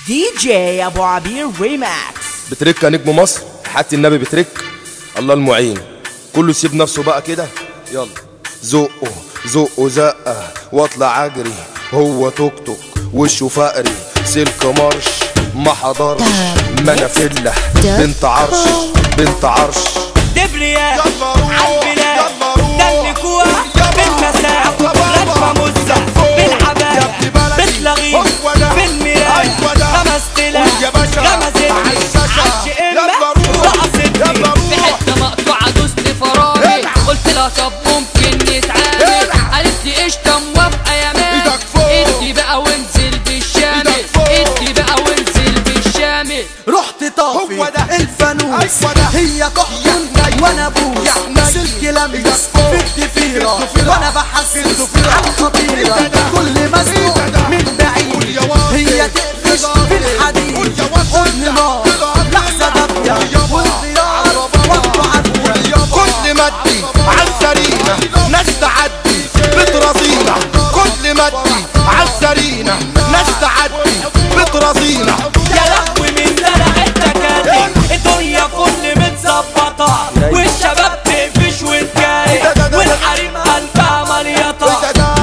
دي جي ابو عبير ريماكس. بترك يا نجم مصر، حتى النبي بترك. الله المعين، كله سيب نفسه بقى كده. يلا زقه زقه زقه واطلع اجري، هو توك توك وشه فقري، سلك مارش ما حضرش، منافله بنت عرش بنت عرش، دبريات عالبلاد دلكوها بالمساء، راكبه مزه بالعباية بتلغيه في المراية، غمزتلها غمزتني عالش امه رقصتني في حته مقطوعه دوست فرامي، قلت لها طب ممكن نتعامل، قالت لي قشطه موافقه يا مان، ادي بقى وانزل بالشامل، ادي بقى وانزل بالشامل. رحت طافي الفانوس، هي تحضن وانا بوس، سلك لمس في الضفيرة وانا بحسس عن خطيرة، كل مسلوق من بعيد هي تقفش في الحديد، حضن نار لحظة دافية والخيار وقته عافية، كل مدي عالسرينة ناس تعدي بترازينا، كل مدي عالسرينة ناس تعدي بترازينا. يا لهوي من دلع التكاتك، الدنيا كل متظبطة والشباب تقفش وتجاري، والحريم قلبها مليطة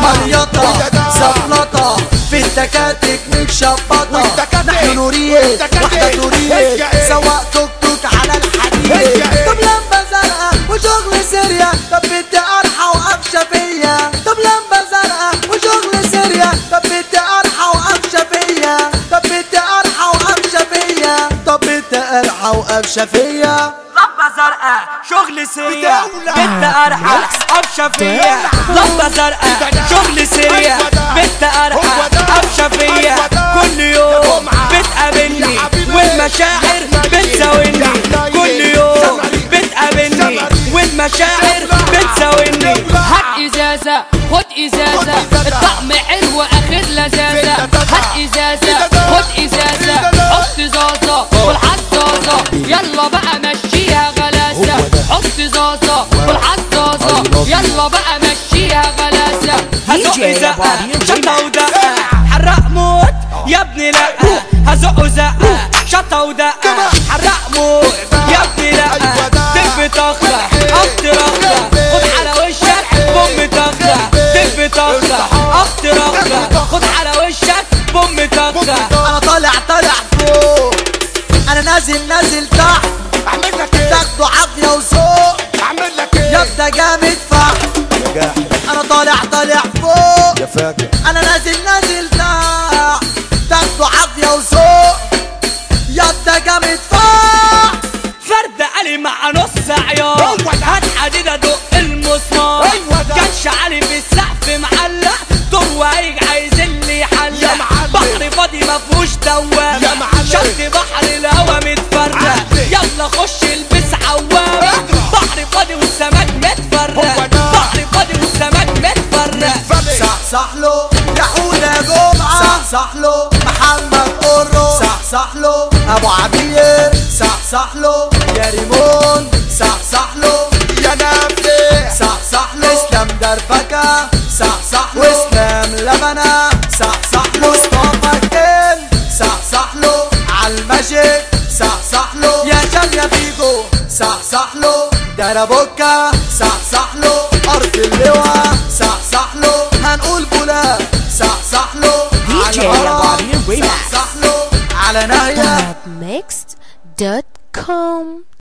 مليطة زفلطة في التكاتك متشبطة، نحن نريد واحدة تريد سواق توك توك على الحديد، طب لمبة زرقاء وشغل سريع، طب بدي أرحى وقفشة فيا، طب لمبة زرقاء وشغل سريع، طب بدي أرحى وقفشة فيا، طب بدي أرحى وقفشة فيا، طب بدي أرحى وقفشة فيا، لمبة زرقاء شغل سريع، بنت أرحى قفشة فيا، لمبة زرقاء شغل سريع، بنت أرحى قفشة فيا، كل يوم بتقابلني والمشاعر بتساويني، كل يوم بتقابلني والمشاعر بتساويني. هات ازازه خد ازازه، الطعم حلو اخر لذاذه، هات ازازه خد ازازه، حط زازه والحزازه، يلا بقى مشيها غلاسه، حط زازه والحزازه، يلا بقى مشيها غلاسه. هزق زقه شطه ودقه، حرق موت يا ابني لا، هزق زقه شطه ودقه، حرق موت يا ابني لا، دب طخه اخت رخه، خد على وشك بوم طخه، دب طخه اخت رخه، خد على وشك بوم طخه. أنا طالع فوق، أنا نازل تحت، اعمل لك ايه؟ تاخده عافية وذوق، اعمل لك ايه؟ يبدا جامد فحت، أنا طالع فوق، يا فاكر أنا نازل تحت، تاخده عافية وذوق، يبدا جامد فحت، فرد علي مع نص عيار، هات حديد ادق المسمار، كاتش علي في السقف معلق، دور وهيج عايز اللي يحلق، بحر فاضي مفهوش دوامة، شط بحر الهوا متفرق، يلا خش البس عوامة، بحر فاضي والسمك متفرق، بحر فاضي والسمك متفرق. صح له يا حودة جمعة، صح له محمد قرو، صح له أبو عبير، صح له يا ريمون، صح له يا نفسي، صح له اسلام دربكة، صح له واسلام لبنة، صح له مصطفى كين، صح له عالماجيك، صح له يا شام يا فيجو، صح له دربوكا، صح له أرض اللواء، صح له هنقول بولا، صح له DJ أبو عبير ريماكس. صح له على نهاية Mixed.com